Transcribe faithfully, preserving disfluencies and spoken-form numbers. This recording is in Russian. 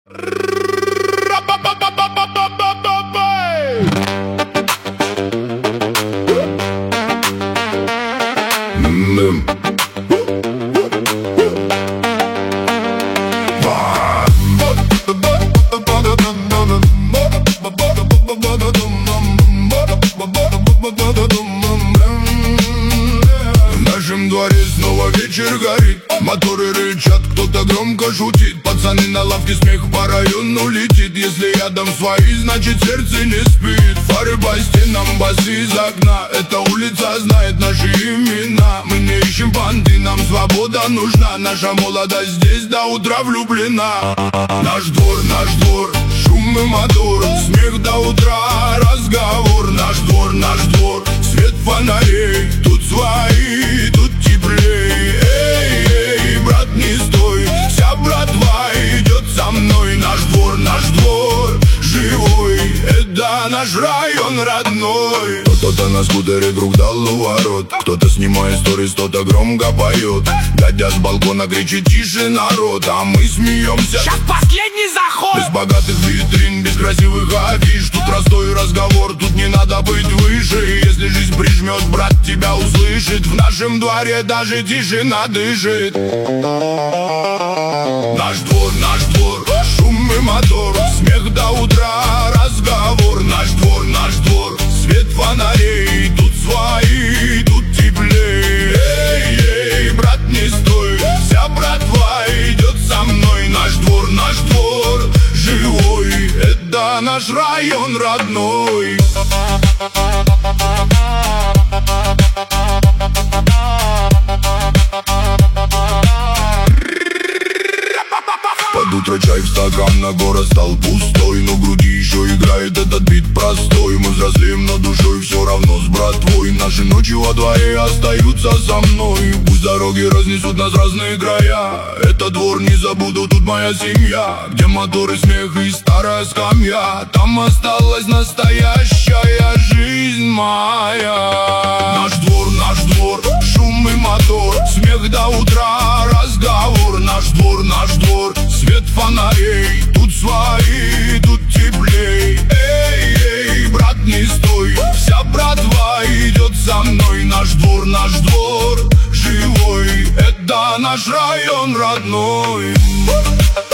В нашем дворе снова вечер горит, моторы рычат, кто-то громко шутит. Пацаны на лавке, смех по району летит. Если рядом свои, значит сердце не спит. Фары по стенам, басы из окна. Эта улица знает наши имена. Мы не ищем понты, нам свобода нужна. Наша молодость здесь до утра влюблена. Наш двор, наш двор, шум и мотор, смех до утра, разговор. Наш двор, наш двор, свет фонарей. Тут свои, тут теплей. Эй, эй, брат, не стой, вся братва идет со мной. Наш двор, наш двор, живой, это наш район родной. Кто-то на скутере друг дал у ворот, кто-то снимает сторис, кто-то громко поет. Дядя с балкона кричит: тише, народ, а мы смеемся. Сейчас последний заход. Без богатых витрин, без красивых афиш. Тут простой разговор, тут не надо быть выше. Если жизнь прижмет, брат тебя услышит. В нашем дворе даже тишина дышит. Наш двор, наш двор, шум и мотор, смех до утра, разговор. Наш двор, наш двор, свет фонарей. Тут свои, тут теплей. Эй, ей, брат, не стой, вся братва идет со мной. Наш двор, наш двор, живой, это наш район родной. Под утро чай в стакан, на город стал пустой, но в груди еще играет этот бит простой. Мы взрослеем, но душой все равно с братвой. Наши ночи во дворе остаются со мной. Пусть дороги разнесут нас в разные края. Этот двор не забуду, тут моя семья. Где моторы, смех и старая скамья. Там осталась настоящая жизнь моя. Наш двор, наш двор, шум и мотор, смех до утра, разговор. Наш двор, наш двор, свет фонарей. Тут свои, тут теплей. Эй, эй, брат, не стой, вся братва идет со мной. Наш двор, наш двор, живой, это наш район родной.